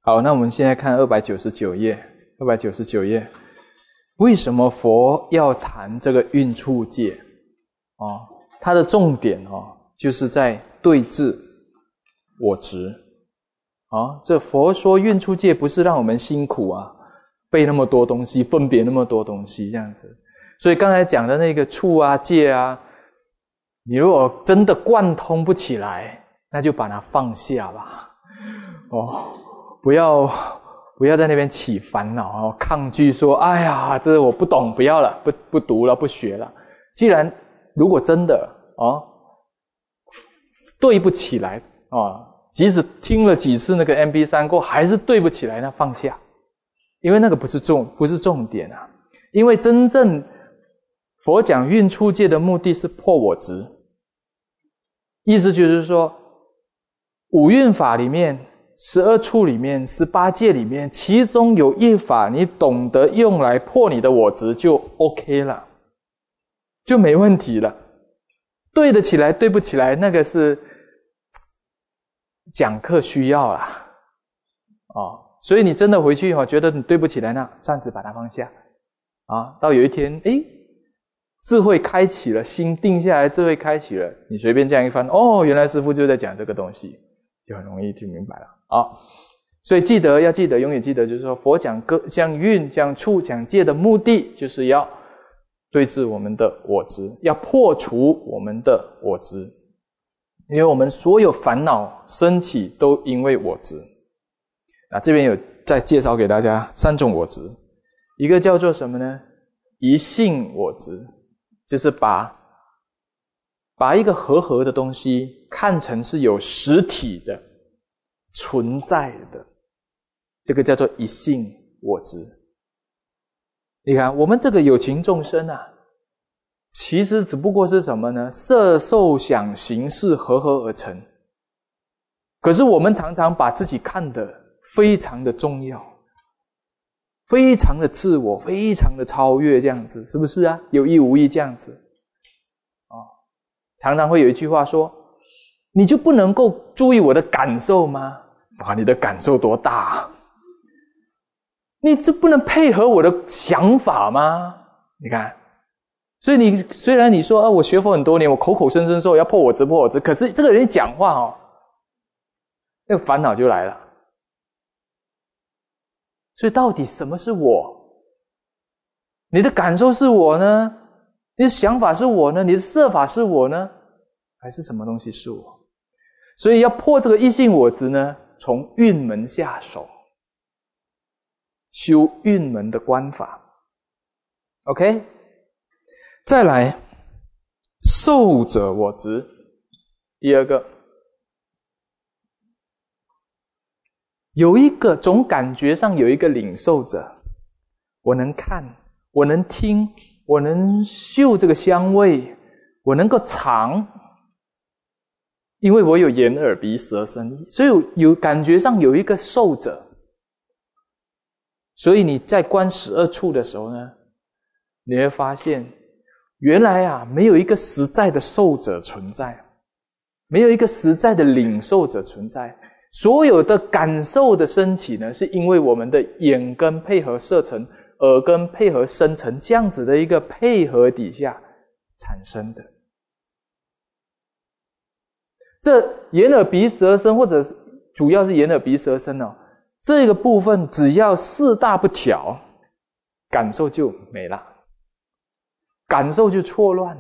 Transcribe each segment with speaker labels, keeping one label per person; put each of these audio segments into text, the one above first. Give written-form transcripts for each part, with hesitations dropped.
Speaker 1: 好，那我们现在看299页。299页，为什么佛要谈这个运处界？它的重点就是在对治我执。这佛说运处界不是让我们辛苦背那么多东西，分别那么多东西这样子。所以刚才讲的那个处界你如果真的贯通不起来，那就把它放下吧。不要在那边起烦恼抗拒说哎呀这我不懂，不要了，不读了，不学了。既然如果真的对不起来即使听了几次那个 MP3 过还是对不起来，那放下。因为那个不是重点因为真正佛讲运处界的目的是破我执。意思就是说五蕴法里面12处里面18界里面，其中有一法你懂得用来破你的我执就 OK 了，就没问题了。对得起来对不起来，那个是讲课需要啦所以你真的回去觉得你对不起来，那暂时把它放下到有一天智慧开启了，心定下来，智慧开启了，你随便这样一翻原来师父就在讲这个东西，就很容易就明白了所以要记得永远记得，就是说佛讲运讲处讲界的目的就是要对治我们的我执，要破除我们的我执。因为我们所有烦恼升起都因为我执。这边有再介绍给大家3种我执。一个叫做什么呢？一性我执，就是把一个合的东西看成是有实体的存在的，这个叫做一性我执。你看我们这个有情众生其实只不过是什么呢？色受想行识合而成。可是我们常常把自己看得非常的重要，非常的自我，非常的超越，这样子是不是有意无意这样子常常会有一句话说，你就不能够注意我的感受吗？你的感受多大你就不能配合我的想法吗？你看，所以虽然你说我学佛很多年，我口口声声说要破我执，可是这个人一讲话那个烦恼就来了。所以到底什么是我？你的感受是我呢？你的想法是我呢？你的设法是我呢？还是什么东西是我？所以要破这个一性我执呢，从运门下手，修运门的观法。 OK， 再来受者我执。第二个，有一个总感觉上有一个领受者，我能看，我能听，我能嗅这个香味，我能够尝，因为我有眼耳鼻舌身意，所以有感觉上有一个受者。所以你在观12处的时候呢，你会发现原来没有一个实在的受者存在，没有一个实在的领受者存在。所有的感受的升起呢，是因为我们的眼根配合色尘，耳根配合声尘，这样子的一个配合底下产生的。这眼耳鼻舌身，或者是主要是眼耳鼻舌身这个部分只要4大不调，感受就没了，感受就错乱了。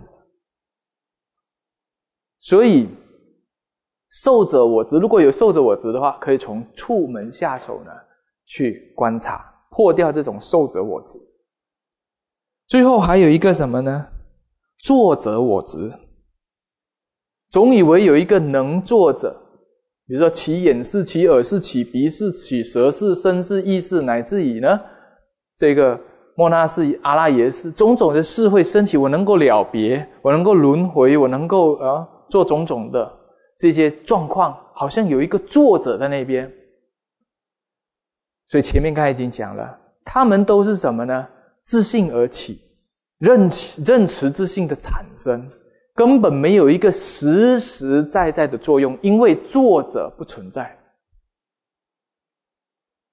Speaker 1: 所以受者我执，如果有受者我执的话，可以从处门下手呢去观察，破掉这种受者我执。最后还有一个什么呢？作者我执。总以为有一个能作者，比如说其眼识、其耳识、其鼻识、其舌识、身识、意识，乃至于呢这个末那识、阿赖耶识，种种的识会升起，我能够了别，我能够轮回，我能够做种种的这些状况，好像有一个作者在那边。所以前面刚才已经讲了，他们都是什么呢？自性而起，认识自性的产生，根本没有一个实实在在的作用，因为作者不存在。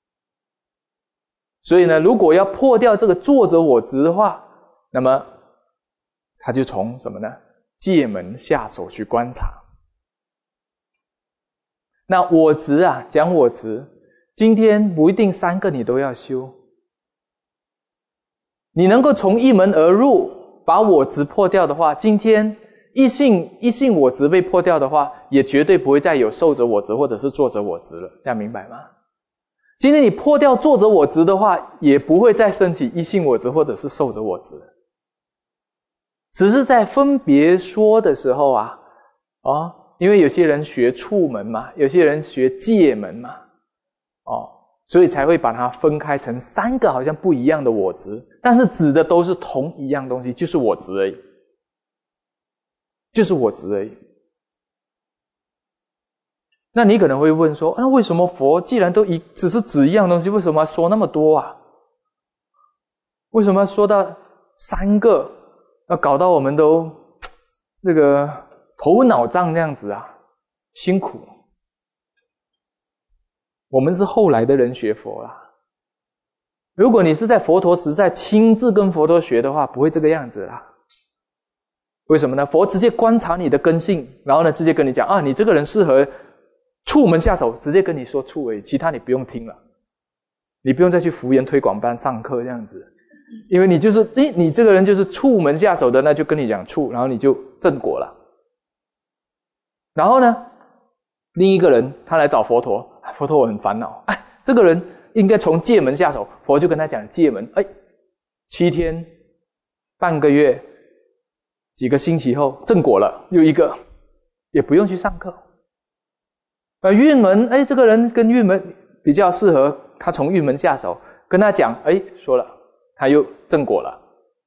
Speaker 1: 所以呢，如果要破掉这个作者我执的话，那么他就从什么呢？戒门下手去观察。那我执啊，讲我执，今天不一定3个你都要修。你能够从一门而入，把我执破掉的话，今天一性我执被破掉的话，也绝对不会再有受者我执或者是作者我执了，这样明白吗？今天你破掉作者我执的话，也不会再升起一性我执或者是受者我执。只是在分别说的时候啊，因为有些人学处门嘛，有些人学戒门嘛，所以才会把它分开成3个好像不一样的我执，但是指的都是同一样东西，就是我执而已，就是我执而已。那你可能会问说，那为什么佛既然都只是指一样东西，为什么要说那么多啊？为什么要说到3个，要搞到我们都这个头脑胀这样子啊？辛苦。我们是后来的人学佛啦。如果你是在佛陀时代亲自跟佛陀学的话，不会这个样子啦。为什么呢？佛直接观察你的根性，然后呢，直接跟你讲啊，你这个人适合处门下手，直接跟你说处而已，其他你不用听了，你不用再去福研推广班上课这样子，因为你就是你这个人就是处门下手的，那就跟你讲处，然后你就正果了。然后呢，另一个人他来找佛陀，佛陀我很烦恼，这个人应该从戒门下手，佛就跟他讲戒门，7天半个月几个星期后正果了，又一个，也不用去上课。运门，这个人跟运门比较适合，他从运门下手，跟他讲，说了，他又正果了。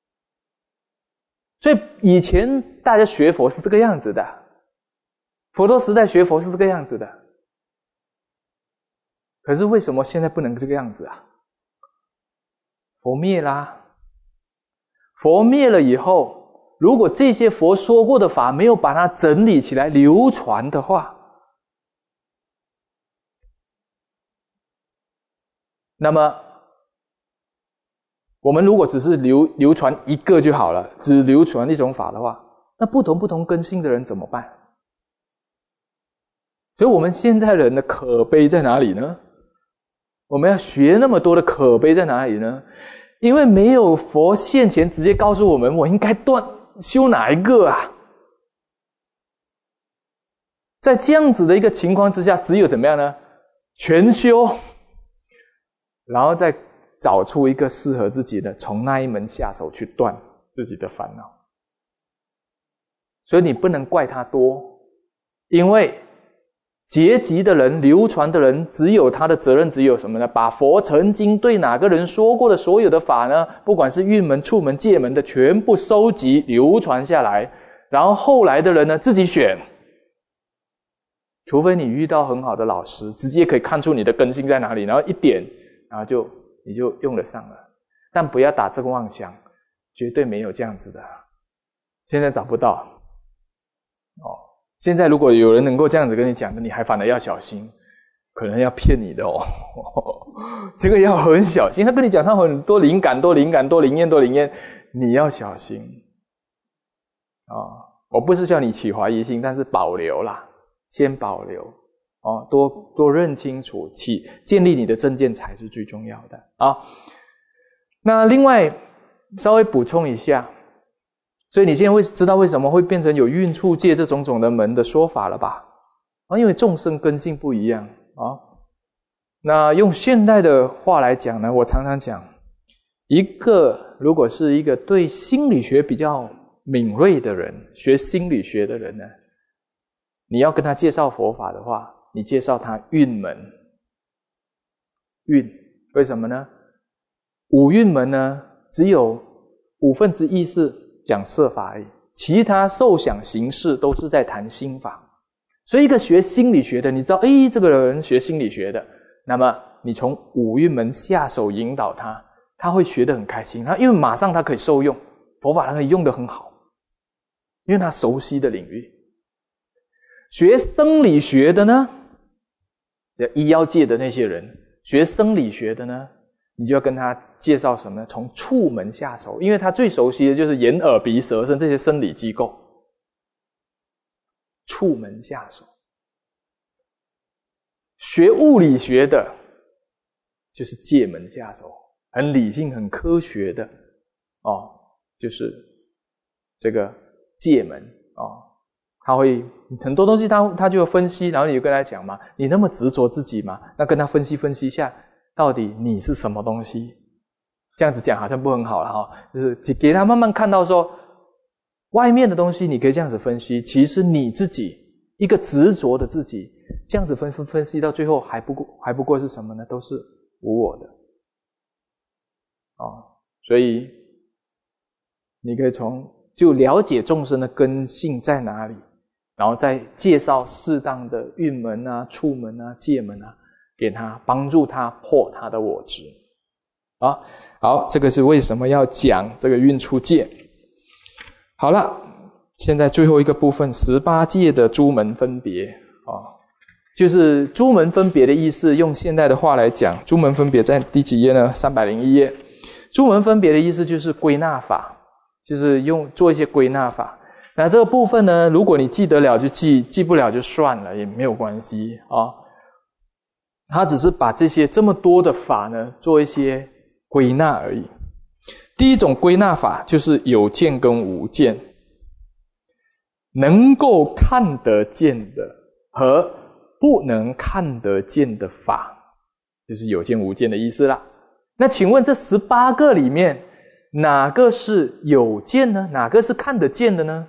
Speaker 1: 所以以前大家学佛是这个样子的，佛陀时代学佛是这个样子的。可是为什么现在不能这个样子啊？佛灭啦，佛灭了以后，如果这些佛说过的法没有把它整理起来流传的话，那么我们如果只是流传一个就好了，只流传一种法的话，那不同根性的人怎么办？所以我们现在人的可悲在哪里呢？我们要学那么多的可悲在哪里呢？因为没有佛现前直接告诉我们，我应该修哪一个啊？在这样子的一个情况之下，只有怎么样呢？全修，然后再找出一个适合自己的，从那一门下手去断自己的烦恼。所以你不能怪他多，因为结集的人，流传的人，只有他的责任只有什么呢？把佛曾经对哪个人说过的所有的法呢，不管是运门、处门、戒门的，全部收集流传下来，然后后来的人呢，自己选。除非你遇到很好的老师，直接可以看出你的根性在哪里，然后一点，然后你就用得上了。但不要打这个妄想，绝对没有这样子的，现在找不到。现在如果有人能够这样子跟你讲的，你还反而要小心，可能要骗你的这个要很小心。他跟你讲他很多灵感，多灵验，你要小心我不是叫你起怀疑心，但是保留啦，先保留多认清楚，建立你的正见才是最重要的那另外稍微补充一下，所以你现在会知道为什么会变成有运处戒这种的门的说法了吧？因为众生根性不一样那用现代的话来讲呢，我常常讲，如果是一个对心理学比较敏锐的人，学心理学的人呢，你要跟他介绍佛法的话，你介绍他运门。为什么呢？五运门呢，只有1/5是讲色法而已，其他受想行识都是在谈心法。所以一个学心理学的，你知道这个人学心理学的，那么你从五运门下手引导他会学得很开心，因为马上他可以受用佛法，他可以用得很好，因为他熟悉的领域。学生理学的呢，医药界的那些人学生理学的呢， 你就要跟他介绍什么呢？从触门下手，因为他最熟悉的就是眼耳鼻舌身这些生理机构。触门下手。学物理学的就是借门下手，很理性很科学的就是这个借门他会很多东西他就分析，然后你就跟他讲嘛，你那么执着自己嘛，那跟他分析一下到底你是什么东西。这样子讲好像不很好了就是给他慢慢看到说外面的东西你可以这样子分析，其实你自己一个执着的自己这样子分析到最后还不过是什么呢？都是无我的所以你可以就了解众生的根性在哪里，然后再介绍适当的运门啊、触门啊、借门啊，给他帮助他破他的我执好，这个是为什么要讲这个运出界。好了，现在最后一个部分，18界的诸门分别就是诸门分别的意思，用现代的话来讲，诸门分别在第几页呢？301页。诸门分别的意思就是归纳法，就是做一些归纳法。那这个部分呢，如果你记得了就记不了就算了，也没有关系他只是把这么多的法呢做一些归纳而已。第一种归纳法就是有见跟无见，能够看得见的和不能看得见的法，就是有见无见的意思啦。那请问这18个里面哪个是有见呢？哪个是看得见的呢？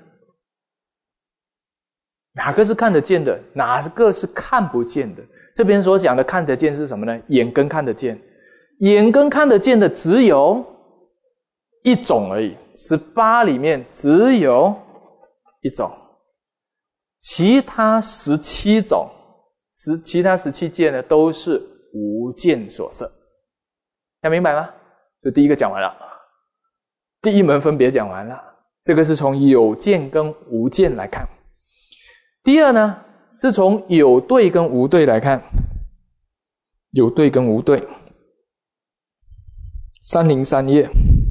Speaker 1: 哪个是看得见的？哪个是看不见的？这边所讲的看得见是什么呢？眼跟看得见。眼跟看得见的只有一种而已，18里面只有一种，其他17种其他17界呢都是无见所摄。要明白吗？这第一个讲完了，第一门分别讲完了，这个是从有见跟无见来看。第二呢，是从有对跟无对来看，有对跟无对。303页，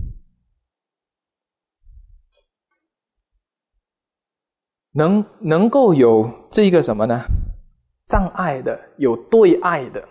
Speaker 1: 能够有这个什么呢？障碍的，有对碍的。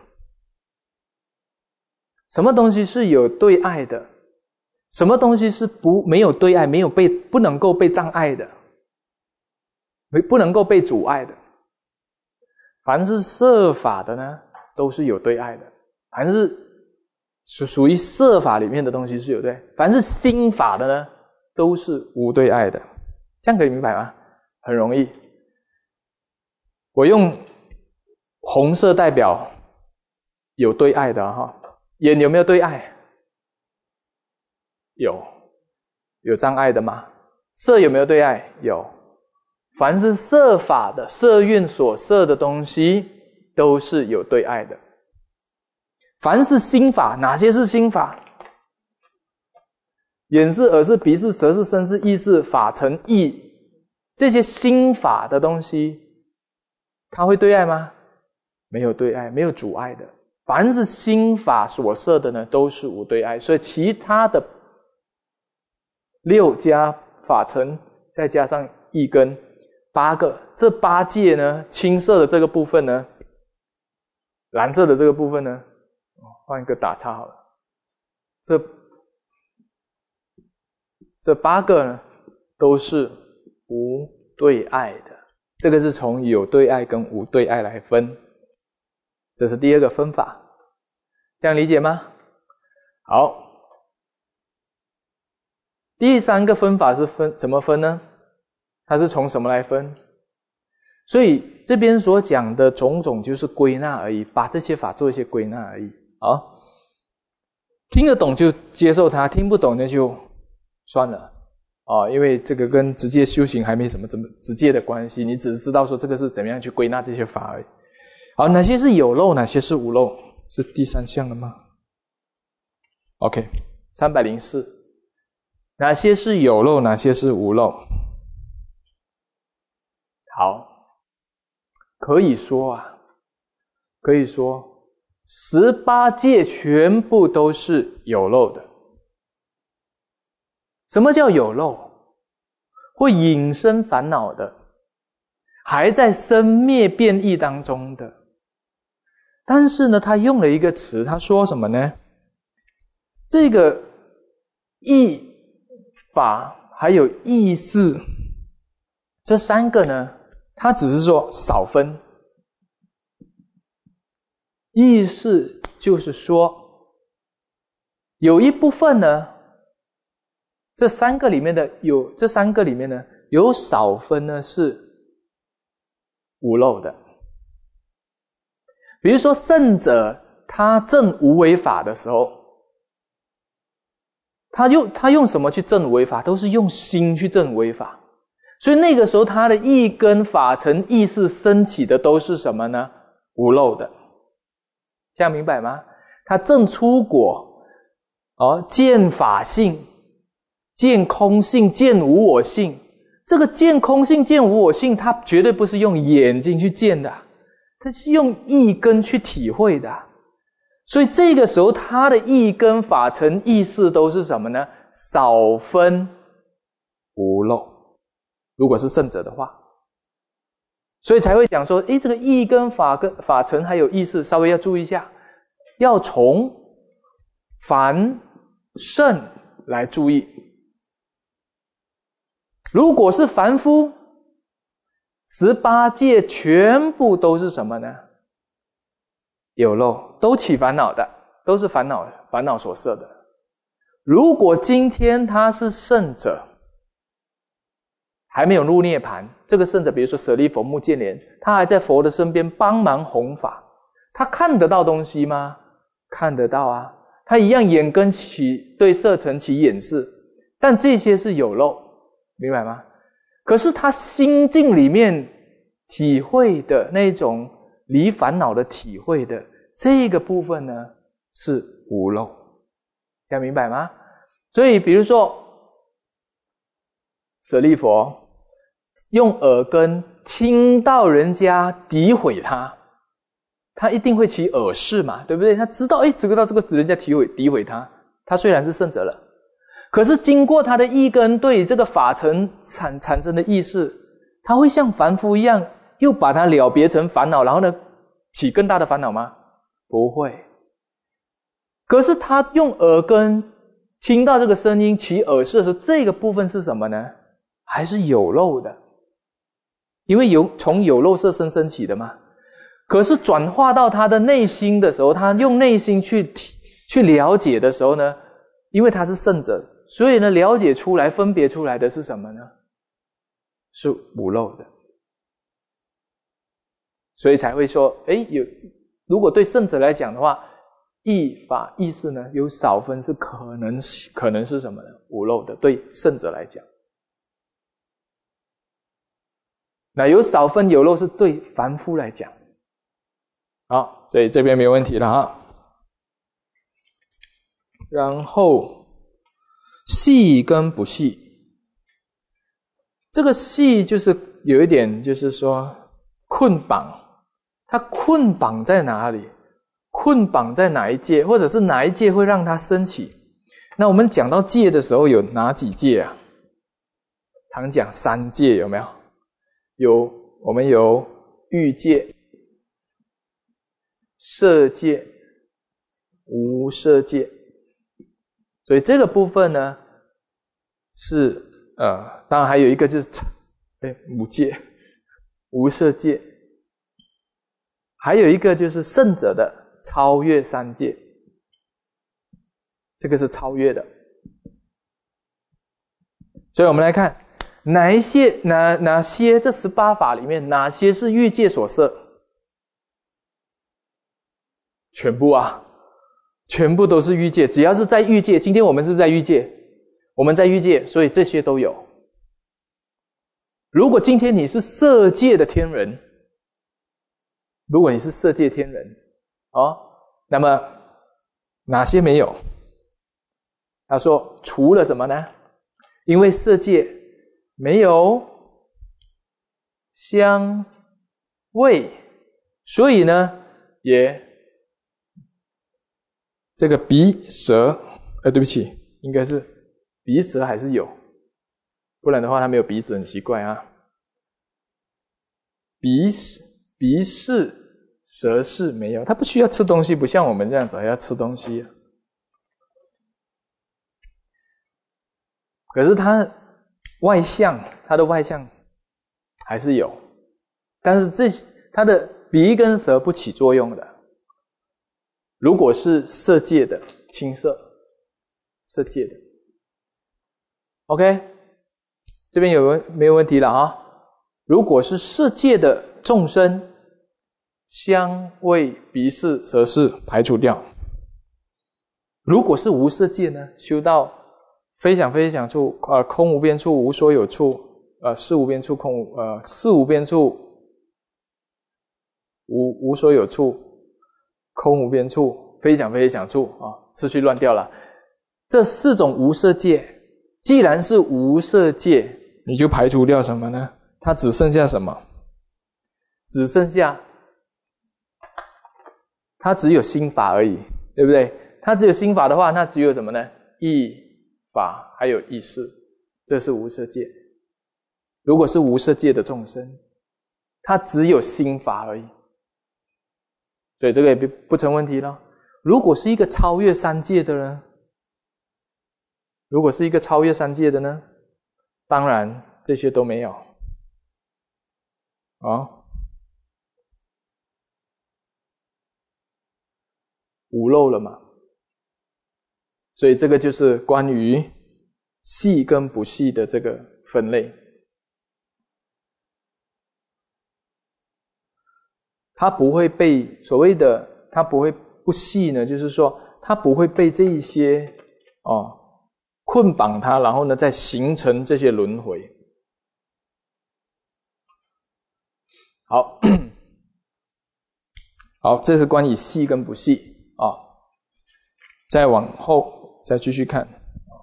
Speaker 1: 什么东西是有对碍的？什么东西是没有对碍，不能够被障碍的，不能够被阻碍的？凡是摄法的呢，都是有对碍的。凡是属于摄法里面的东西是有对，凡是心法的呢，都是无对碍的。这样可以明白吗？很容易。我用红色代表有对碍的眼有没有对碍？有障碍的吗？色有没有对碍？有。凡是摄法的，摄运所摄的东西都是有对碍的。凡是心法，哪些是心法？眼是、耳是、鼻是、舌是、身是、意是、法成意，这些心法的东西，它会对碍吗？没有对碍，没有阻碍的。凡是心法所摄的呢，都是无对碍。所以其他的6加法成，再加上意根8个，这8界呢，青色的这个部分呢，蓝色的这个部分呢，换一个打叉好了。这8个呢，都是无对碍的。这个是从有对碍跟无对碍来分。这是第二个分法，这样理解吗？好，第3个分法是怎么分呢？它是从什么来分？所以这边所讲的种种就是归纳而已，把这些法做一些归纳而已。好，听得懂就接受它，听不懂那就算了因为这个跟直接修行还没什么直接的关系，你只是知道说这个是怎么样去归纳这些法而已。好，哪些是有漏，哪些是无漏？是第3项了吗 ？OK， 304，哪些是有漏，哪些是无漏？好，可以说 18界全部都是有漏的。什么叫有漏？会引生烦恼的，还在生灭变异当中的。但是呢，他用了一个词，他说什么呢？这个意法还有意识，这三个呢，他只是说少分。意识就是说，有一部分呢，这三个里面呢，有少分呢是无漏的。比如说圣者他证无为法的时候，他用什么去证无为法？都是用心去证无为法。所以那个时候他的意根法尘意识升起的都是什么呢？无漏的。这样明白吗？他证出果，见法性，见空性，见无我性。这个见空性见无我性，他绝对不是用眼睛去见的，他是用意根去体会的。所以这个时候他的意根法尘意识都是什么呢？少分无漏，如果是圣者的话。所以才会讲说，这个意根法尘还有意识稍微要注意一下，要从凡圣来注意。如果是凡夫，18界全部都是什么呢？有漏，都起烦恼的，都是烦恼所摄的。如果今天他是圣者，还没有入涅槃，这个圣者比如说舍利弗、目犍连，他还在佛的身边帮忙弘法，他看得到东西吗？看得到啊，他一样眼根起对色尘起眼识，但这些是有漏，明白吗？可是他心境里面体会的那种离烦恼的体会的这个部分呢，是无漏，这样明白吗？所以比如说舍利弗用耳根听到人家诋毁他一定会起耳识嘛，对不对？他知道这个人家诋毁他虽然是圣者了，可是经过他的意根对这个法尘产生的意识，他会像凡夫一样又把它了别成烦恼，然后呢起更大的烦恼吗？不会。可是他用耳根听到这个声音起耳识的时候，这个部分是什么呢？还是有漏的，因为从有漏色身升起的嘛。可是转化到他的内心的时候，他用内心去了解的时候呢，因为他是圣者，所以呢了解出来分别出来的是什么呢？是无漏的。所以才会说如果对圣者来讲的话，意法意识呢有少分是可能是什么呢？无漏的，对圣者来讲。那有少分有漏是对凡夫来讲。好，所以这边没有问题了哈。然后细跟不细，这个细就是有一点就是说捆绑，它捆绑在哪里？捆绑在哪一界，或者是哪一界会让它升起？那我们讲到界的时候有哪几界啊？常讲3界，有没有？我们有欲界、色界、无色界。所以这个部分呢是当然还有一个就是无界、无色界，还有一个就是圣者的超越3界，这个是超越的。所以我们来看哪些这18法里面哪些是欲界所摄？全部啊，全部都是欲界。只要是在欲界，今天我们是不是在欲界？我们在欲界，所以这些都有。如果今天你是色界的天人，如果你是色界天人那么哪些没有？他说除了什么呢？因为色界没有香味，所以呢也这个鼻舌，对不起，应该是鼻舌还是有，不然的话他没有鼻子很奇怪啊。鼻是舌是没有，他不需要吃东西，不像我们这样子还要吃东西。可是他的外向还是有，但是他的鼻跟舌不起作用的。如果是色界的青色界的 OK， 这边没有问题了啊。如果是色界的众生，香味鼻识舌识排除掉。如果是无色界呢，修到非想非非想处，空无边处，无所有处，事无边处，事无边处，无所有处，空无边处，非想非非想处啊，次序乱掉了。这4种无色界，既然是无色界，你就排除掉什么呢？它只剩下什么？只剩下它只有心法而已，对不对？它只有心法的话，那只有什么呢？意法还有意识，这是无色界。如果是无色界的众生，它只有心法而已，所以这个也不成问题了。如果是一个超越三界的呢？当然这些都没有无漏了嘛。所以这个就是关于细跟不细的这个分类。它不会被所谓的它不会不细呢，就是说它不会被这一些捆绑它，然后呢再形成这些轮回。好，这是关于细跟不细再往后再继续看，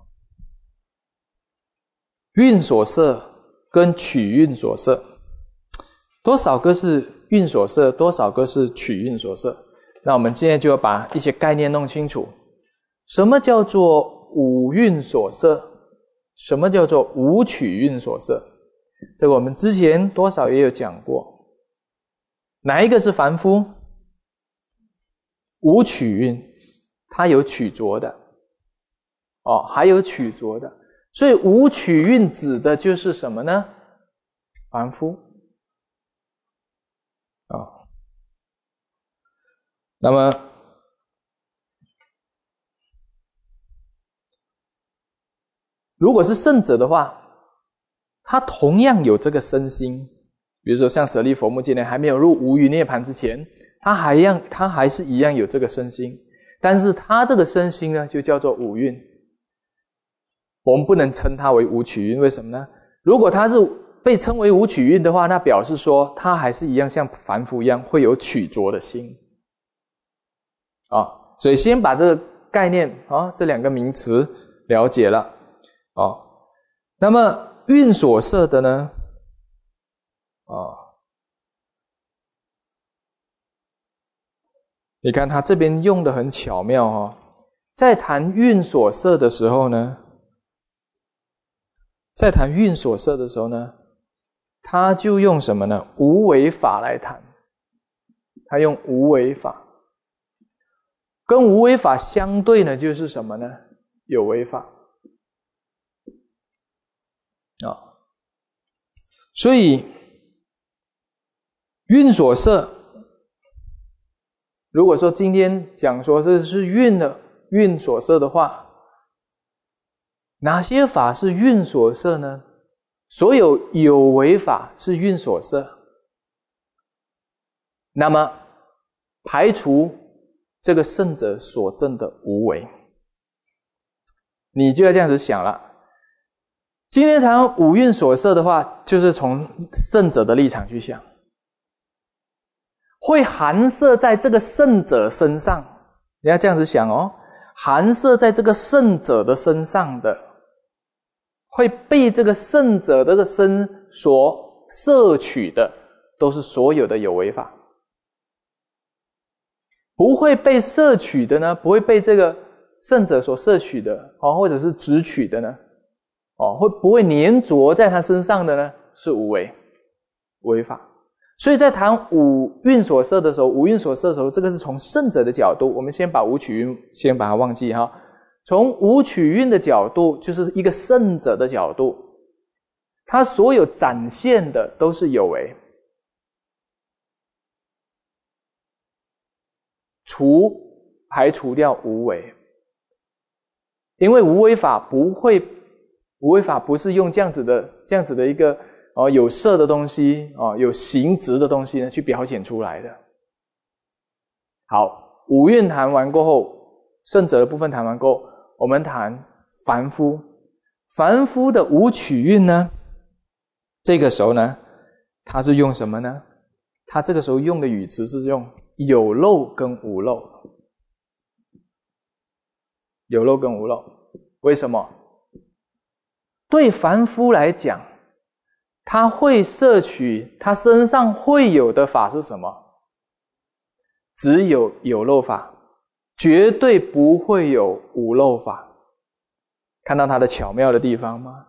Speaker 1: 蕴所色跟取蕴所色，多少个是蕴所色，多少个是取蕴所色？那我们现在就要把一些概念弄清楚。什么叫做五蕴所色？什么叫做无取蕴所色？这个我们之前多少也有讲过。哪一个是凡夫？无取蕴，它有取着的还有取着的，所以无取蕴指的就是什么呢？凡夫那么如果是圣者的话，他同样有这个身心。比如说像舍利弗目犍连还没有入无余涅槃之前，他还是一样有这个身心，但是他这个身心呢就叫做五蕴。我们不能称它为无取蕴，为什么呢？如果他是被称为无取蕴的话，那表示说他还是一样像凡夫一样会有取着的心所以先把这个概念这两个名词了解了那么蕴所色的呢你看他这边用的很巧妙在谈蕴所色的时候呢，他就用什么呢？无为法来谈。他用无为法，跟无为法相对呢就是什么呢？有为法所以蕴所色，如果说今天讲说这是蕴所色的话，哪些法是蕴所色呢？所有有为法是蕴所色，那么排除这个圣者所证的无为，你就要这样子想了。今天谈五蕴所色的话，就是从圣者的立场去想，会含摄在这个圣者身上，你要这样子想含摄在这个圣者的身上的，会被这个圣者的这个身所摄取的，都是所有的有为法。 不会被摄取的呢，不会被这个圣者所摄取的或者是执取的呢，会不会粘着在他身上的呢？是无为，无为法。所以在谈五蕴所摄的时候，五蕴所摄的时候，这个是从圣者的角度，我们先把五取蕴先把它忘记哈。从五取蕴的角度，就是一个圣者的角度，他所有展现的都是有为，排除掉无为。因为无为法不是用这样子的一个有色的东西有形质的东西呢去表现出来的。好，五蕴谈完过后，圣者的部分谈完过后，我们谈凡夫。凡夫的五取蕴呢，这个时候呢，他是用什么呢？他这个时候用的语词是用有漏跟无漏。有漏跟无漏，为什么？对凡夫来讲，他会摄取他身上会有的法是什么？只有有漏法，绝对不会有无漏法。看到他的巧妙的地方吗？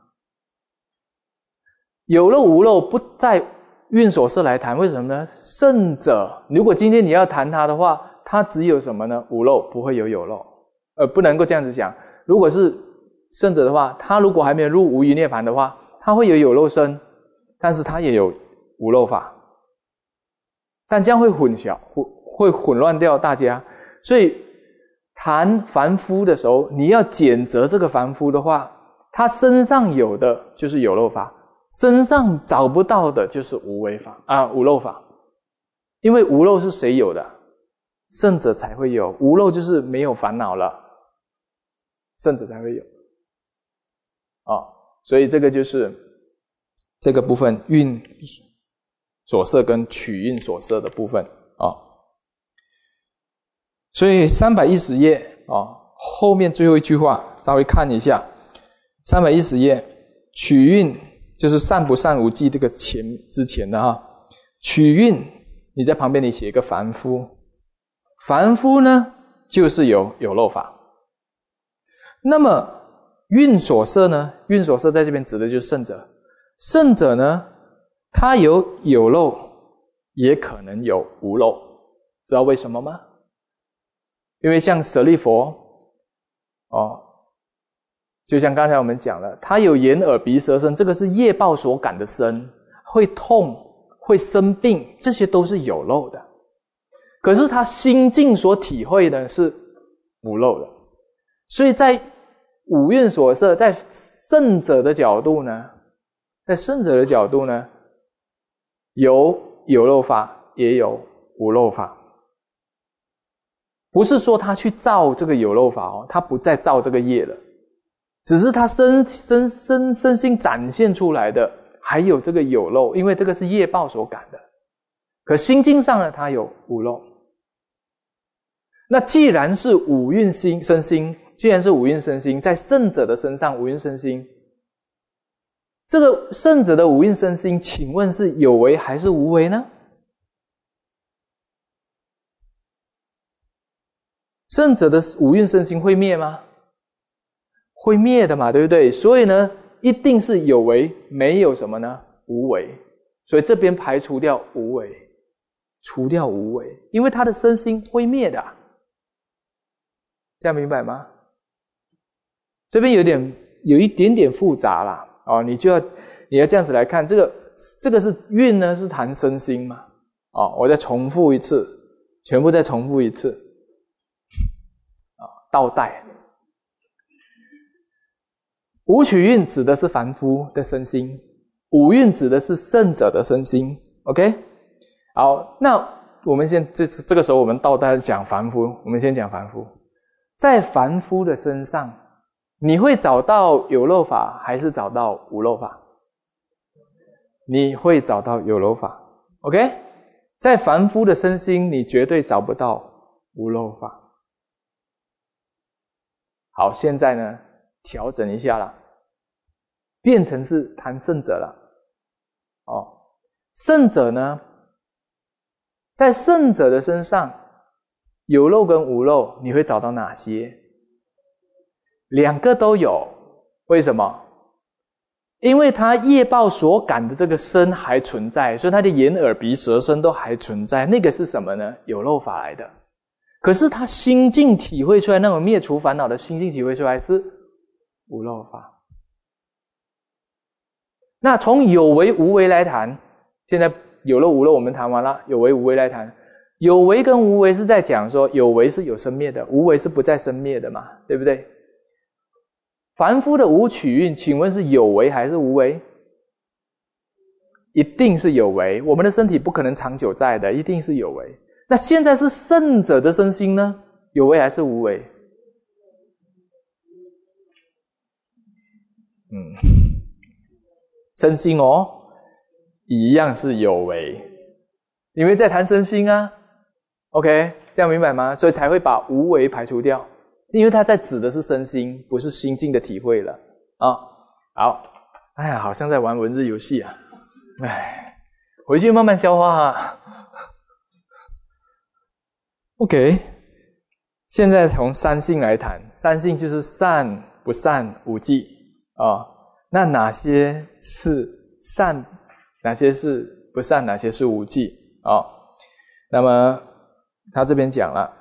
Speaker 1: 有漏无漏不在蕴所摄来谈，为什么呢？圣者，如果今天你要谈他的话，他只有什么呢？无漏，不会有有漏。不能够这样子讲。如果是圣者的话，他如果还没有入无余涅槃的话，他会有有漏身，但是他也有无漏法。但这样会混乱掉大家。所以谈凡夫的时候，你要检责这个凡夫的话，他身上有的就是有漏法，身上找不到的就是无为法无漏法。因为无漏是谁有的？圣者才会有。无漏就是没有烦恼了，圣者才会有所以这个就是这个部分蕴所摄跟取蕴所摄的部分所以310页后面最后一句话稍微看一下。310页取蕴就是善不善无记这个之前的取蕴，你在旁边你写一个凡夫。凡夫呢就是有漏法。那么蕴所摄呢？蕴所摄在这边指的就是圣者。圣者呢，他有漏，也可能有无漏。知道为什么吗？因为像舍利佛就像刚才我们讲了，他有眼耳鼻舌身，这个是业报所感的身，会痛会生病，这些都是有漏的。可是他心境所体会的是无漏的。所以在五蕴所摄，在圣者的角度呢，有有漏法，也有无漏法。不是说他去造这个有漏法他不再造这个业了，只是他身心展现出来的还有这个有漏，因为这个是业报所感的。可心境上呢，他有无漏。那既然是五蕴身心，在圣者的身上五蕴身心，这个圣者的五蕴身心，请问是有为还是无为呢？圣者的五蕴身心会灭吗？会灭的嘛，对不对？所以呢，一定是有为，没有什么呢？无为。所以这边排除掉无为，除掉无为，因为他的身心会灭的这样明白吗？这边有一点点复杂啦你要这样子来看，这个是蕴呢，是谈身心嘛我再重复一次，全部再重复一次倒带。五取蕴指的是凡夫的身心，五蕴指的是圣者的身心 OK。 好，那我们这个时候我们倒带讲凡夫，我们先讲凡夫。在凡夫的身上，你会找到有漏法还是找到无漏法？你会找到有漏法 OK。 在凡夫的身心，你绝对找不到无漏法。好，现在呢调整一下了，变成是谈圣者了圣者呢，在圣者的身上有漏跟无漏，你会找到哪些？两个都有。为什么？因为它业报所感的这个身还存在，所以它的眼耳鼻舌身都还存在。那个是什么呢？有漏法来的。可是他心境体会出来，那种灭除烦恼的心境体会出来是无漏法。那从有为无为来谈，现在有漏无漏我们谈完了，有为无为来谈。有为跟无为是在讲说，有为是有生灭的，无为是不再生灭的嘛，对不对？凡夫的五取运，请问是有为还是无为？一定是有为，我们的身体不可能长久在的，一定是有为。那现在是圣者的身心呢？有为还是无为？身心一样是有为，因为在谈身心啊。OK， 这样明白吗？所以才会把无为排除掉，因为它在指的是身心，不是心境的体会了啊。好，哎呀，好像在玩文字游戏啊。哎，回去慢慢消化啊。OK， 现在从三性来谈，三性就是善、不善、无记啊。那哪些是善，哪些是不善，哪些是无记啊？那么他这边讲了，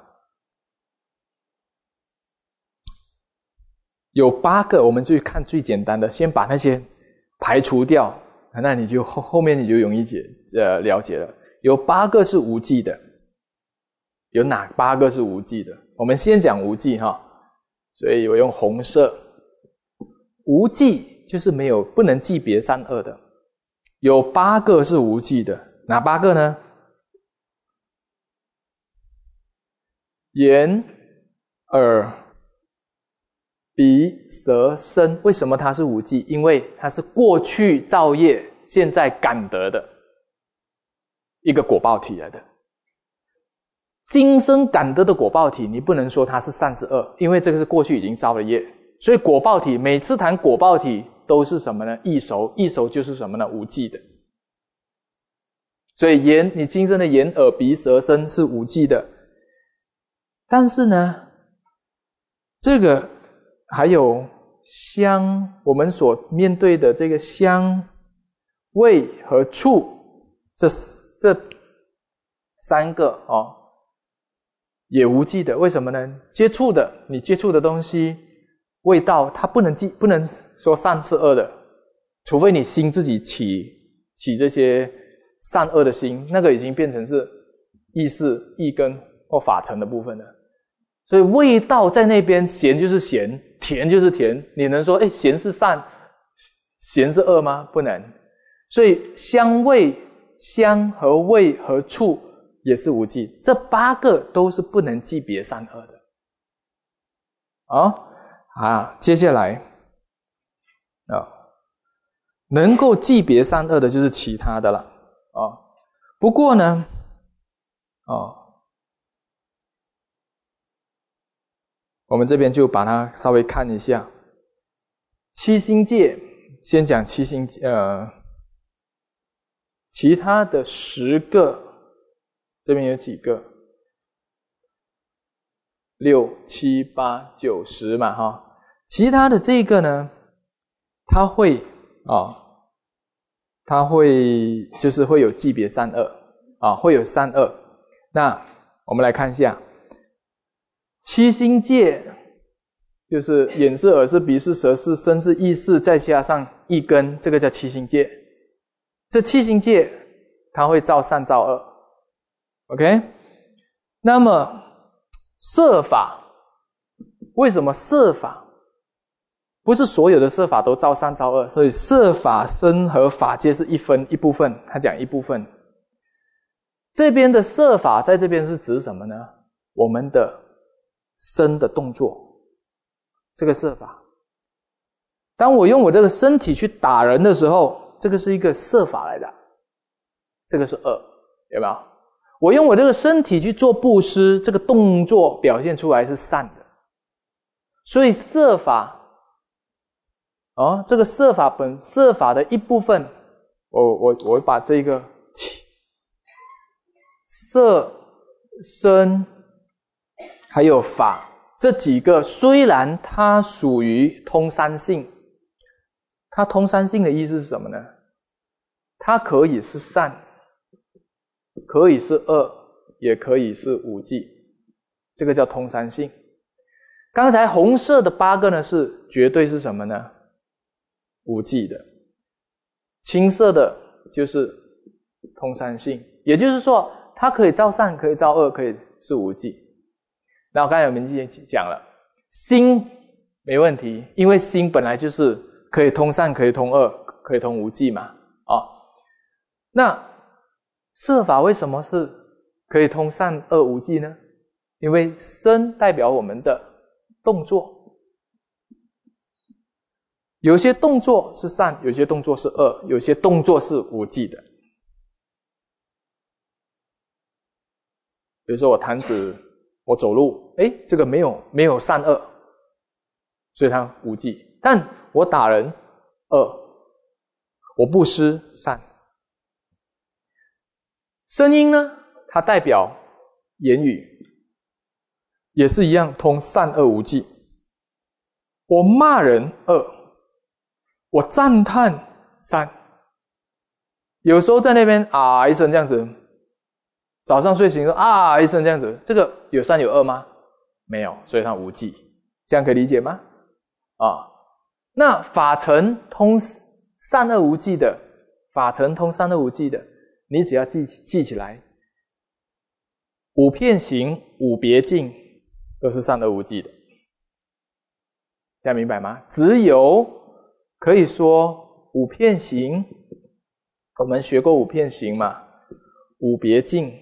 Speaker 1: 有8个，我们就看最简单的，先把那些排除掉，那你就后面你就容易了解了。有8个是无记的。有哪8个是无记的？我们先讲无记哈，所以我用红色。无记就是不能记别善恶的，有8个是无记的，哪8个呢？眼、耳、鼻、舌、身。为什么它是无记？因为它是过去造业现在感得的一个果报体来的。今生感得的果报体，你不能说它是善是恶，因为这个是过去已经造了业，所以果报体每次谈果报体都是什么呢？异熟，异熟就是什么呢？无记的。所以你今生的眼、耳、鼻、舌、身是无记的。但是呢，这个还有香，我们所面对的这个香、味和触，这3个也无记的。为什么呢？你接触的东西味道，它不能说善是恶的，除非你心自己起这些善恶的心，那个已经变成是意识、意根或法尘的部分了。所以味道在那边，咸就是咸，甜就是甜，你能说咸是善，咸是恶吗？不能。所以香和味和触也是无记，这8个都是不能记别善恶的。接下来能够记别善恶的就是其他的了不过呢我们这边就把它稍微看一下七心戒，先讲七心戒其他的10个，这边有几个？6、7、8、9、10嘛其他的这个呢，它会就是会有记别善恶会有善恶。那我们来看一下七心戒，就是眼识、耳识、鼻识、舌识、身识、意识，再加上一根，这个叫七心戒。这七心戒它会造善造恶 OK。 那么摄法，为什么摄法？不是所有的摄法都造善造恶，所以摄法身和法界是一部分，他讲一部分。这边的摄法在这边是指什么呢？我们的身的动作，这个摄法。当我用我这个身体去打人的时候，这个是一个摄法来的，这个是恶，有没有？我用我这个身体去做布施，这个动作表现出来是善的。所以摄法这个摄法的一部分，我把这个摄身还有法，这几个虽然它属于通三性，它通三性的意思是什么呢？它可以是善，可以是恶，也可以是无记，这个叫通三性。刚才红色的8个呢，是绝对是什么呢？无记的。青色的就是通三性，也就是说它可以造善，可以造恶，可以是无记。那我刚才我们已经讲了，心没问题，因为心本来就是可以通善，可以通恶，可以通无记嘛。那色法为什么是可以通善恶无记呢？因为身代表我们的动作，有些动作是善，有些动作是恶，有些动作是无记的。比如说我弹指，我走路，这个没有善恶，所以它无记。但我打人，恶；我布施，善。声音呢，它代表言语，也是一样通善恶无记。我骂人，恶；我赞叹，善。有时候在那边啊一声这样子，早上睡醒说啊一声这样子，这个有善有恶吗？没有，所以它无记。这样可以理解吗？那法尘通善恶无记的，法尘通善恶无记的，你只要记起来，5遍行、5别境都是善恶无记的，这样明白吗？只有可以说5遍行，我们学过5遍行嘛，5别境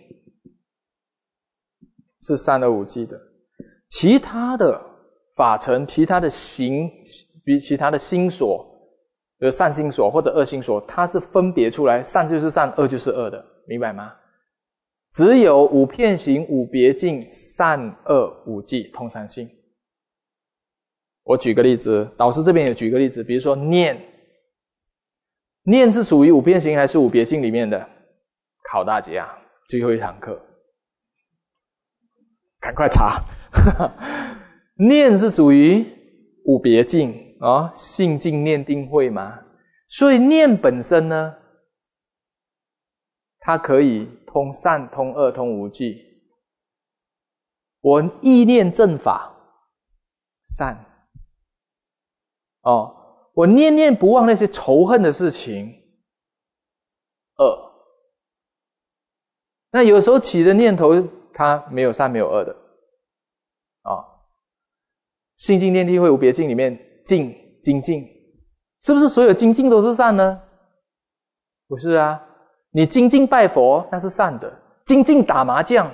Speaker 1: 是善恶无记的，其他的法尘、其他的行、其他的心所，比如善心所或者恶心所，它是分别出来，善就是善，恶就是恶的，明白吗？只有5遍行、5别境，善恶无记，通三性。我举个例子，导师这边也举个例子，比如说念是属于5遍行还是5别境里面的？考大家最后一堂课，赶快查。念是属于5别境信境念定慧嘛，所以念本身呢，它可以通善、通恶、通无记。我意念正法，善。我念念不忘那些仇恨的事情，恶。那有时候起的念头，它没有善没有恶的。信境念定慧无别境里面，精进，是不是所有精进都是善呢？不是啊，你精进拜佛那是善的，精进打麻将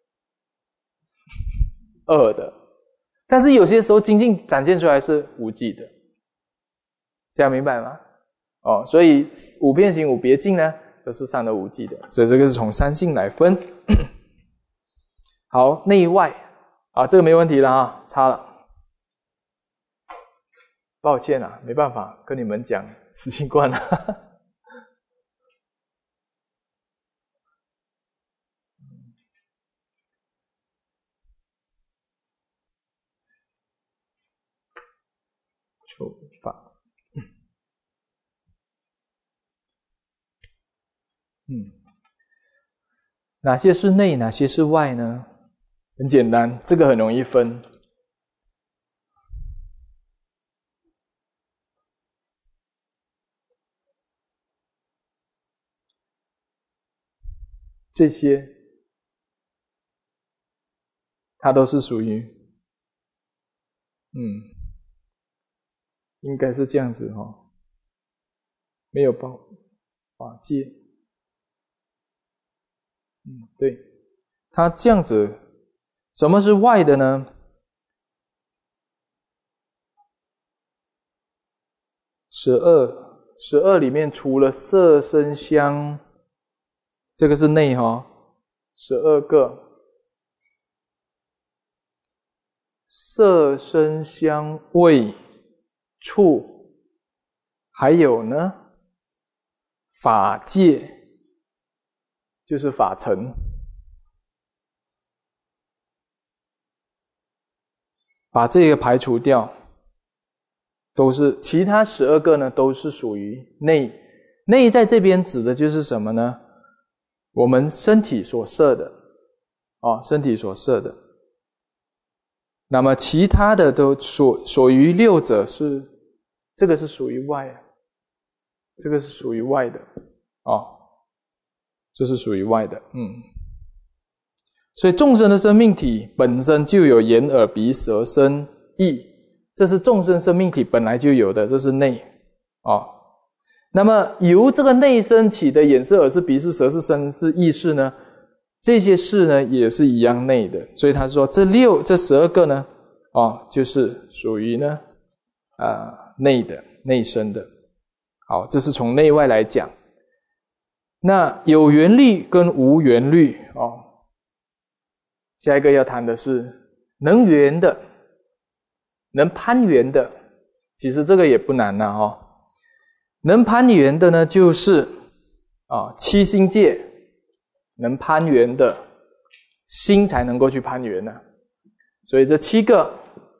Speaker 1: 恶的。但是有些时候精进展现出来是无记的，这样明白吗？所以5遍行、5别境呢都是善恶无记的，所以这个是从三性来分。好，内外这个没问题了差了。抱歉没办法跟你们讲持心观了。处法，哪些是内，哪些是外呢？很简单，这个很容易分。这些它都是属于应该是这样子没有法界对，它这样子。什么是外的呢？12里面除了色声香，这个是内12个，色声香味触，还有呢法界，就是法尘。 把这个排除掉，都是其他12个呢，都是属于内。内在这边指的就是什么呢？我们身体所摄的，身体所摄的。那么其他的都所余六者是，这个是属于外，这个是属于外的，这是属于外的，所以众生的生命体本身就有眼耳鼻舌身意，这是众生生命体本来就有的，这是内那么由这个内生起的眼识耳识鼻识舌识身识意识呢，这些识呢也是一样内的，所以他说这12个呢就是属于呢内的内生的。好，这是从内外来讲。那有缘律跟无缘律下一个要谈的是能缘的能攀缘的，其实这个也不难了能攀缘的呢，就是七心界能攀缘的心才能够去攀缘呢。所以这7个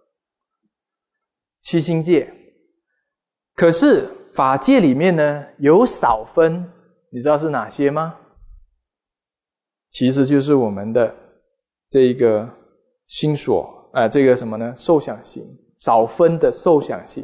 Speaker 1: 七心界，可是法界里面呢有少分，你知道是哪些吗？其实就是我们的这个心所这个什么呢？受想行，少分的受想行。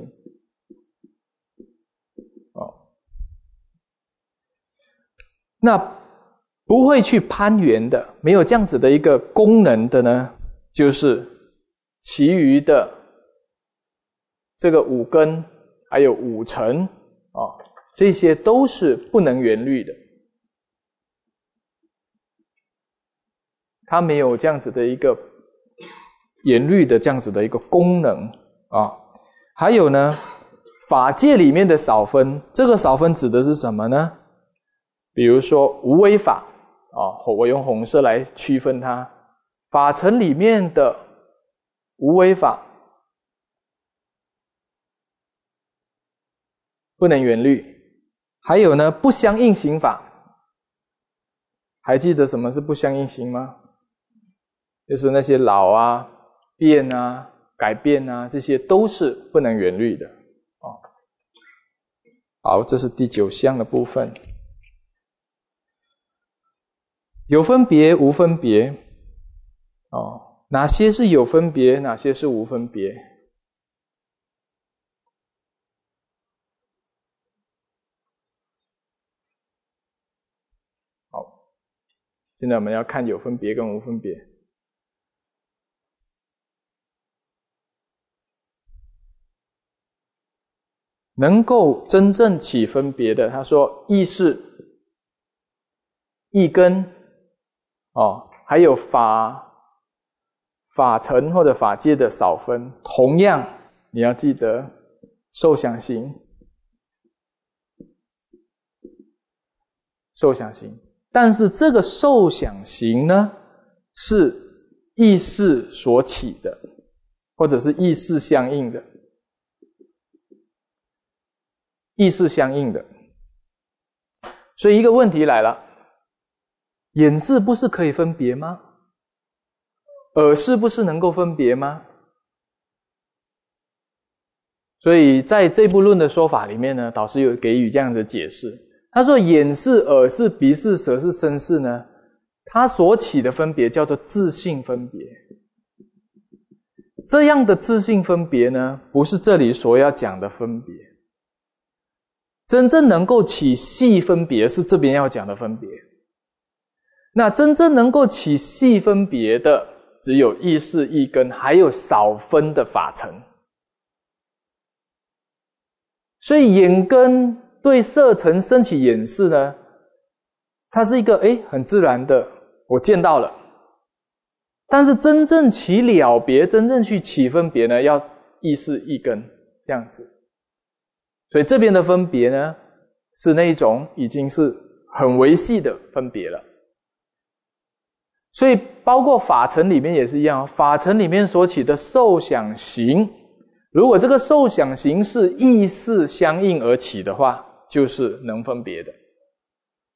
Speaker 1: 那不会去攀缘的，没有这样子的一个功能的呢，就是其余的这个5根还有5尘这些都是不能缘虑的，它没有这样子的一个缘虑的这样子的一个功能还有呢，法界里面的少分，这个少分指的是什么呢？比如说无为法我用红色来区分它，法尘里面的无为法不能缘虑。还有呢，不相应行法，还记得什么是不相应行吗？就是那些老变改变这些都是不能缘虑的好，这是第9项的部分。有分别无分别哪些是有分别，哪些是无分别？好，现在我们要看有分别跟无分别。能够真正起分别的，他说意识、意根还有法尘或者法界的少分，同样你要记得受想行，受想行。但是这个受想行呢，是意识所起的，或者是意识相应的，意识相应的。所以一个问题来了，眼识不是可以分别吗？耳识不是能够分别吗？所以在这部论的说法里面呢，导师有给予这样的解释。他说眼识、耳识、鼻识、舌识、身识呢，它所起的分别叫做自性分别。这样的自性分别呢，不是这里所要讲的分别。真正能够起细分别是这边要讲的分别。那真正能够起细分别的，只有意识、意根，还有少分的法尘。所以眼根对色尘升起眼识呢，它是一个很自然的，我见到了。但是真正起了别，真正去起分别呢，要意识、意根这样子。所以这边的分别呢，是那一种已经是很微细的分别了。所以包括法尘里面也是一样，法尘里面所起的受想行，如果这个受想行是意识相应而起的话，就是能分别的。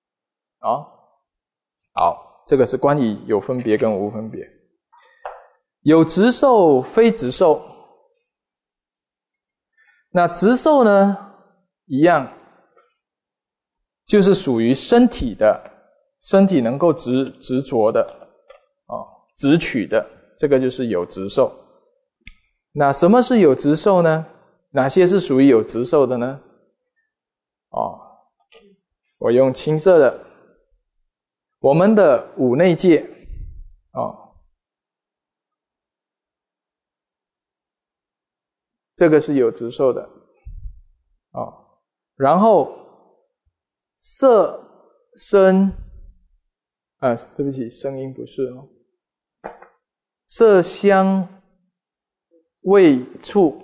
Speaker 1: 好，这个是关于有分别跟无分别。 有执受非执受。那执受呢，一样，就是属于身体的，身体能够执着的，执取的，这个就是有执受。那什么是有执受呢？哪些是属于有执受的呢？我用青色的，我们的五内界，这个是有执受的，然后色声，对不起，声音不是色香味触，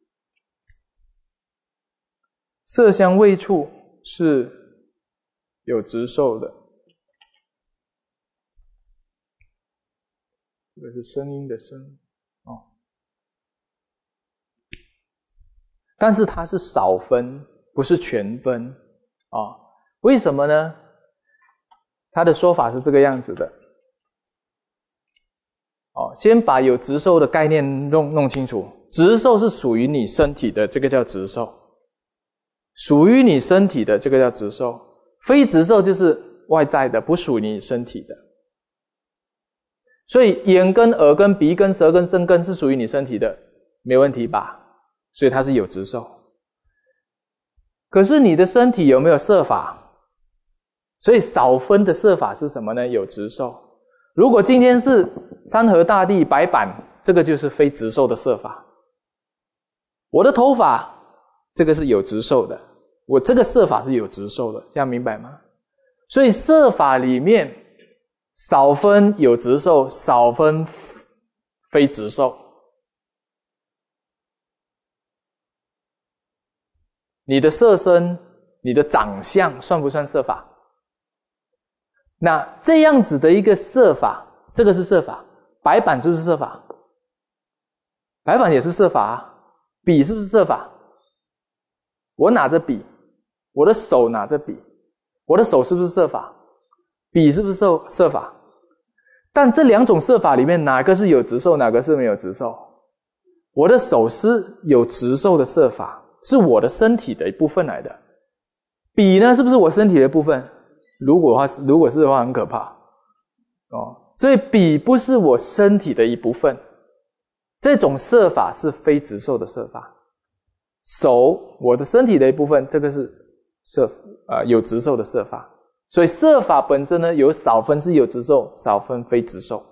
Speaker 1: 色香味触是有执受的，这个是声音的声，但是它是少分，不是全分，为什么呢？他的说法是这个样子的，先把有执受的概念弄清楚。执受是属于你身体的，这个叫执受；属于你身体的，这个叫执受；非执受就是外在的，不属于你身体的。所以眼根、耳根、鼻根、舌根、身根是属于你身体的，没问题吧？所以它是有执受。可是你的身体有没有色法？所以少分的色法是什么呢？有执受。如果今天是山河大地白板，这个就是非执受的色法。我的头发，这个是有执受的，我这个色法是有执受的，这样明白吗？所以色法里面少分有执受，少分非执受。你的色身，你的长相算不算色法？那这样子的一个色法，这个是色法。白板是不是色法？白板也是色法啊。笔是不是色法？我拿着笔，我的手拿着笔，我的手是不是色法？笔是不是色法？但这两种色法里面，哪个是有执受，哪个是没有执受？我的手是有执受的色法，是我的身体的一部分来的。笔呢，是不是我身体的一部分？如果是的话，很可怕所以笔不是我身体的一部分。这种色法是非执受的色法。手，我的身体的一部分，这个是有执受的色法。所以色法本身呢，有少分是有执受，少分非执受。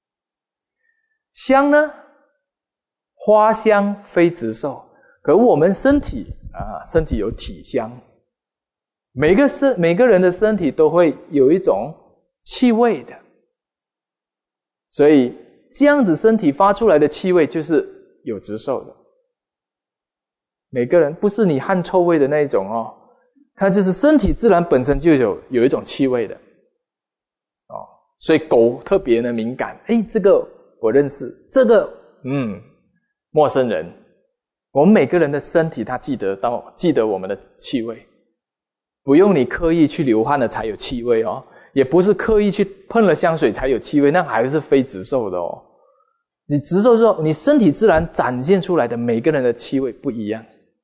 Speaker 1: 香呢，花香非执受。可我们身体有体香，每个人的身体都会有一种气味的，所以这样子身体发出来的气味就是有执受的。每个人不是你汗臭味的那一种它就是身体自然本身就有一种气味的所以狗特别的敏感，这个我认识，这个陌生人。我们每个人的身体它记得我们的气味，不用你刻意去流汗了才有气味也不是刻意去喷了香水才有气味，那还是非执受的你执受之后，你身体自然展现出来的每个人的气味不一样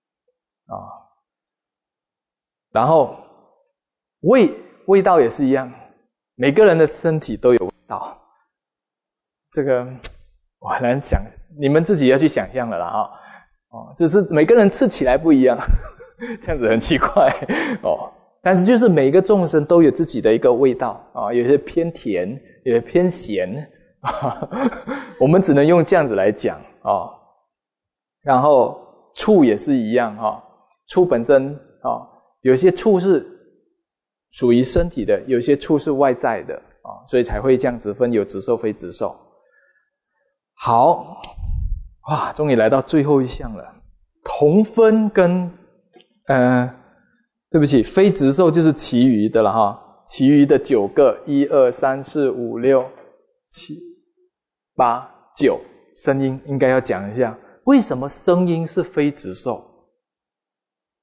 Speaker 1: 然后味道也是一样，每个人的身体都有味道。这个我很难想，你们自己要去想象了啦就是每个人吃起来不一样这样子很奇怪但是就是每个众生都有自己的一个味道有些偏甜，有些偏咸我们只能用这样子来讲然后触也是一样触本身有些触是属于身体的，有些触是外在的所以才会这样子分有执受非执受。好，终于来到最后一项了，同分跟对不起，非执受就是其余的了其余的9个，1、2、3、4、5、6、7、8、9，声音应该要讲一下，为什么声音是非执受？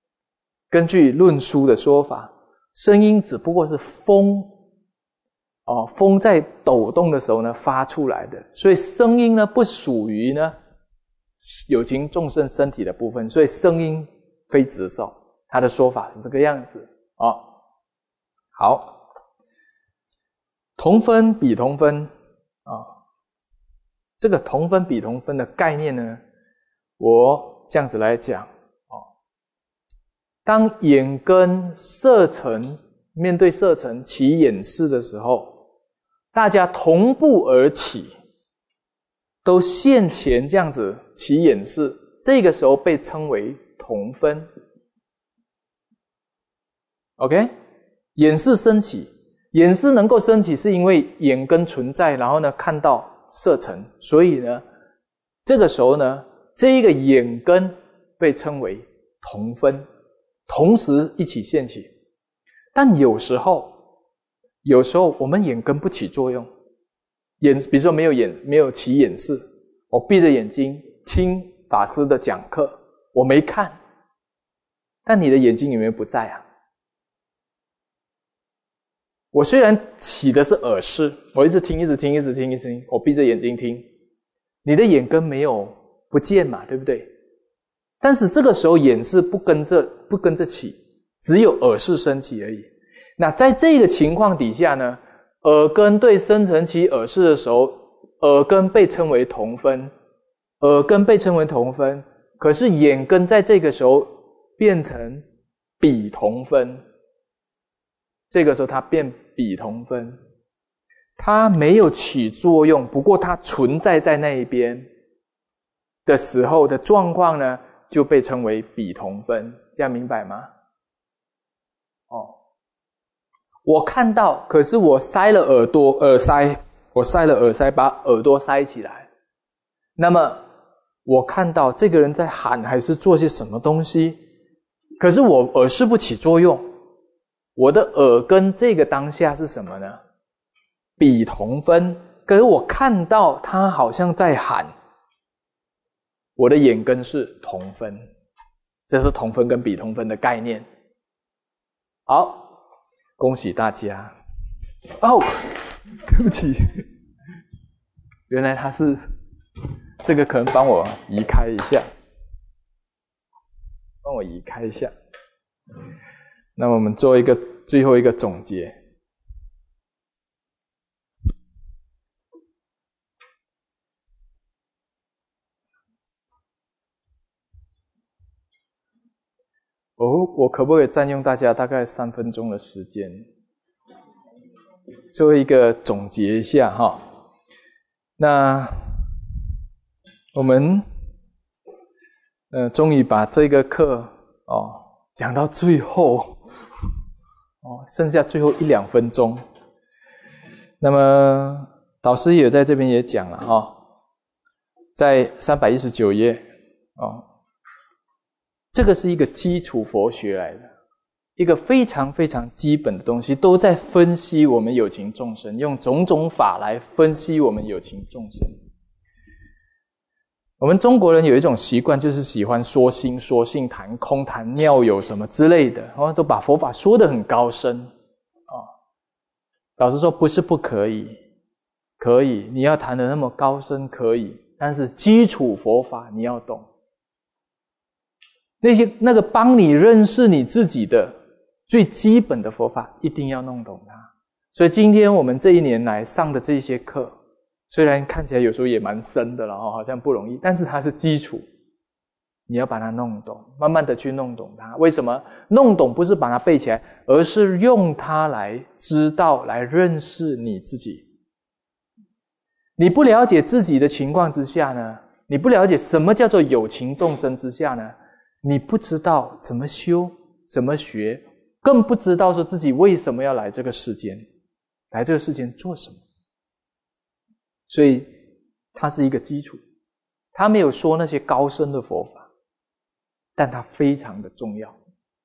Speaker 1: 根据论书的说法，声音只不过是风风在抖动的时候呢发出来的，所以声音呢不属于呢有情众生身体的部分，所以声音非直受，他的说法是这个样子好，同分比同分这个同分比同分的概念呢，我这样子来讲当眼根色尘面对色尘起眼识的时候，大家同步而起，都现前这样子起眼识，这个时候被称为同分。OK， 眼识升起，眼识能够升起是因为眼根存在，然后呢看到色尘，所以呢这个时候呢这一个眼根被称为同分，同时一起现起。但有时候我们眼根不起作用，比如说没有起眼识，我闭着眼睛听法师的讲课，我没看，但你的眼睛有没有不在啊？我虽然起的是耳识，我一直听，我闭着眼睛听，你的眼根没有不见嘛，对不对？但是这个时候眼识不跟着起，只有耳识升起而已。那在这个情况底下呢，耳根对生成起耳识的时候，耳根被称为同分，可是眼根在这个时候变成比同分，这个时候它变比同分，它没有起作用，不过它存在在那一边的时候的状况呢，就被称为比同分，这样明白吗？我看到，可是我塞了耳塞，把耳朵塞起来，那么我看到这个人在喊还是做些什么东西，可是我耳识不起作用，我的耳根这个当下是什么呢？比同分，可是我看到他好像在喊，我的眼根是同分，这是同分跟比同分的概念。好，恭喜大家。对不起，原来他是这个，可能帮我移开一下，那么我们做最后一个总结。我可不可以占用大家大概3分钟的时间，做一个总结一下哈？那我们终于把这个课讲到最后剩下最后1-2分钟。那么导师也在这边也讲了在319页这个是一个基础佛学来的，一个非常非常基本的东西，都在分析我们有情众生，用种种法来分析我们有情众生。我们中国人有一种习惯，就是喜欢说心说性，谈空谈妙有什么之类的，都把佛法说得很高深老实说不是不可以，可以，你要谈得那么高深可以，但是基础佛法你要懂，那个帮你认识你自己的最基本的佛法一定要弄懂它。所以今天我们这1年来上的这些课，虽然看起来有时候也蛮深的了好像不容易，但是它是基础，你要把它弄懂，慢慢的去弄懂它。为什么弄懂不是把它背起来，而是用它来知道，来认识你自己。你不了解自己的情况之下呢，你不了解什么叫做有情众生之下呢，你不知道怎么修，怎么学，更不知道说自己为什么要来这个世间，来这个世间做什么。所以它是一个基础，他没有说那些高深的佛法，但它非常的重要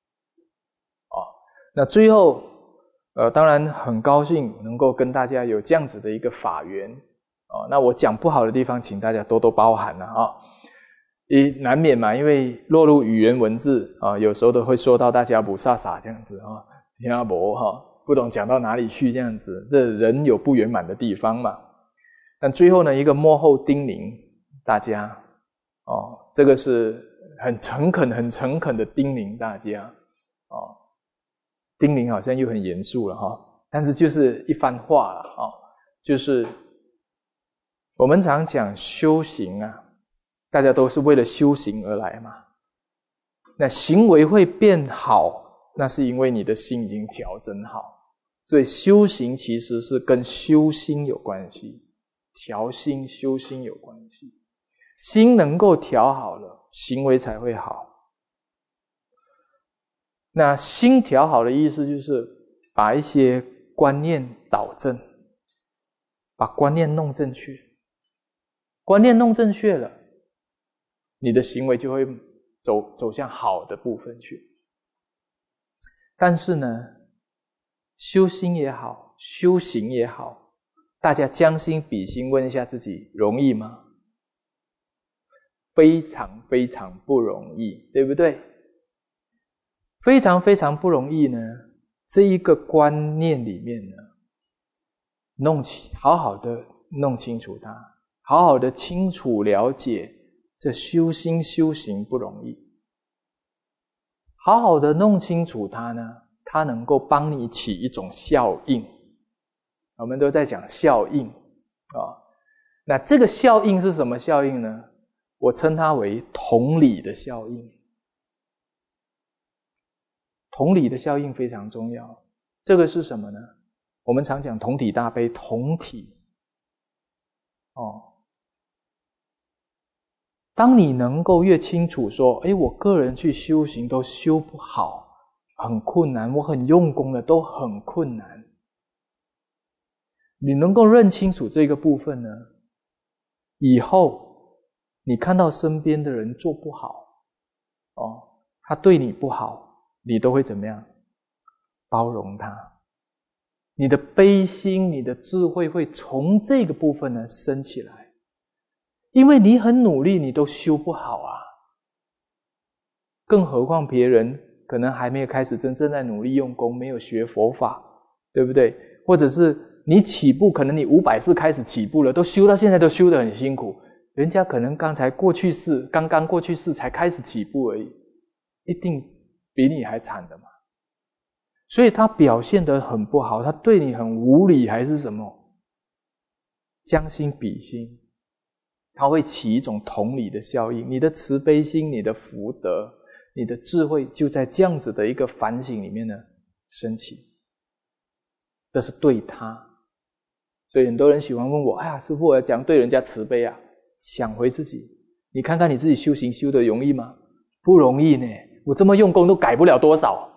Speaker 1: 那最后当然很高兴能够跟大家有这样子的一个法缘那我讲不好的地方请大家多多包涵难免嘛，因为落入语言文字有时候都会说到大家不飒飒这样子听不不懂讲到哪里去这样子，这人有不圆满的地方嘛。但最后呢，一个幕后叮咛大家这个是很诚恳的叮咛大家叮咛好像又很严肃了但是就是一番话了就是我们常讲修行大家都是为了修行而来嘛。那行为会变好，那是因为你的心已经调整好，所以修行其实是跟修心有关系，调心修心有关系。心能够调好了，行为才会好。那心调好的意思就是把一些观念导正，把观念弄正确。观念弄正确了，你的行为就会走向好的部分去。但是呢，修心也好，修行也好，大家将心比心，问一下自己，容易吗？非常非常不容易，对不对？非常非常不容易呢，这一个观念里面呢，好好的弄清楚它，好好的清楚了解这修心修行不容易。好好的弄清楚它呢，它能够帮你起一种效应。我们都在讲效应那这个效应是什么效应呢？我称它为同理的效应。同理的效应非常重要。这个是什么呢？我们常讲同体大悲，同体当你能够越清楚说，我个人去修行都修不好，很困难，我很用功的都很困难，你能够认清楚这个部分呢，以后你看到身边的人做不好他对你不好，你都会怎么样？包容他。你的悲心，你的智慧会从这个部分呢升起来。因为你很努力，你都修不好更何况别人可能还没有开始真正在努力用功，没有学佛法，对不对？或者是你起步，可能你500世开始起步了，都修到现在都修得很辛苦，人家可能刚刚过去世才开始起步而已，一定比你还惨的嘛。所以他表现得很不好，他对你很无理还是什么，将心比心，它会起一种同理的效应。你的慈悲心，你的福德，你的智慧就在这样子的一个反省里面呢升起。这是对他。所以很多人喜欢问我，师父，我要怎样对人家慈悲想回自己，你看看你自己修行修得容易吗？不容易呢，我这么用功都改不了多少。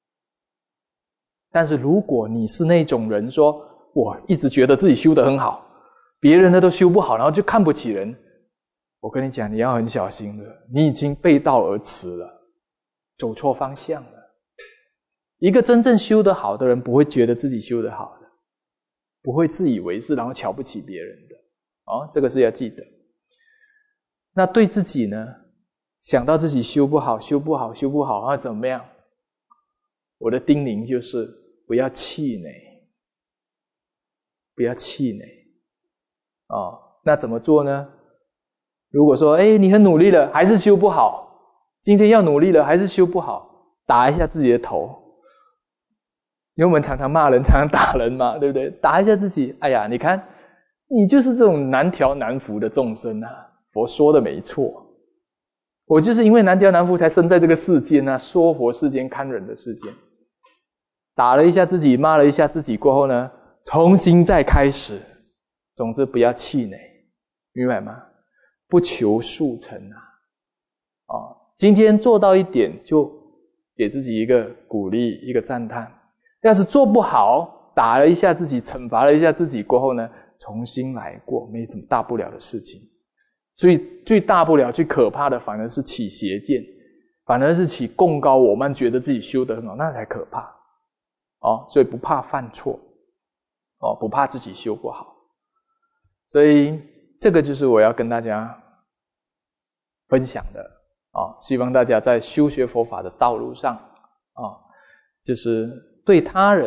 Speaker 1: 但是如果你是那种人说，我一直觉得自己修得很好，别人的都修不好，然后就看不起人，我跟你讲，你要很小心的，你已经背道而驰了，走错方向了。一个真正修得好的人不会觉得自己修得好的，不会自以为是然后瞧不起别人的这个是要记得。那对自己呢，想到自己修不好怎么样？我的叮咛就是不要气馁，不要气馁那怎么做呢？如果说你很努力了还是修不好，今天要努力了还是修不好，打一下自己的头。因为我们常常骂人，常常打人嘛，对不对？打一下自己，你看你就是这种难调难服的众生佛说的没错，我就是因为难调难服才生在这个世间说佛世间堪忍的世间。打了一下自己，骂了一下自己过后呢，重新再开始。总之不要气馁，明白吗？不求速成今天做到一点就给自己一个鼓励，一个赞叹。要是做不好，打了一下自己，惩罚了一下自己过后呢，重新来过，没什么大不了的事情。最大不了最可怕的反而是起邪见，反而是起贡高我慢，觉得自己修得很好，那才可怕所以不怕犯错不怕自己修不好。所以这个就是我要跟大家分享的希望大家在修学佛法的道路上就是对他人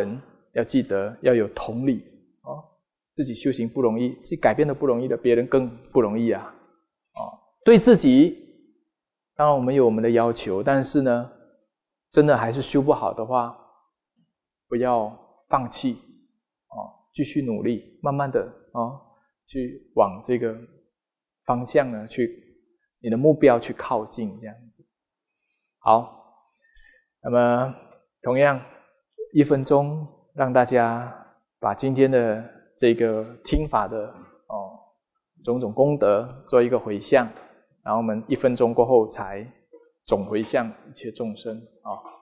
Speaker 1: 要记得要有同理自己修行不容易，自己改变的不容易的，别人更不容易啊！对自己，当然我们有我们的要求，但是呢，真的还是修不好的话，不要放弃继续努力，慢慢的去往这个方向呢，去你的目标去靠近，这样子。好，那么同样1分钟，让大家把今天的这个听法的种种功德做一个回向，然后我们1分钟过后才总回向一切众生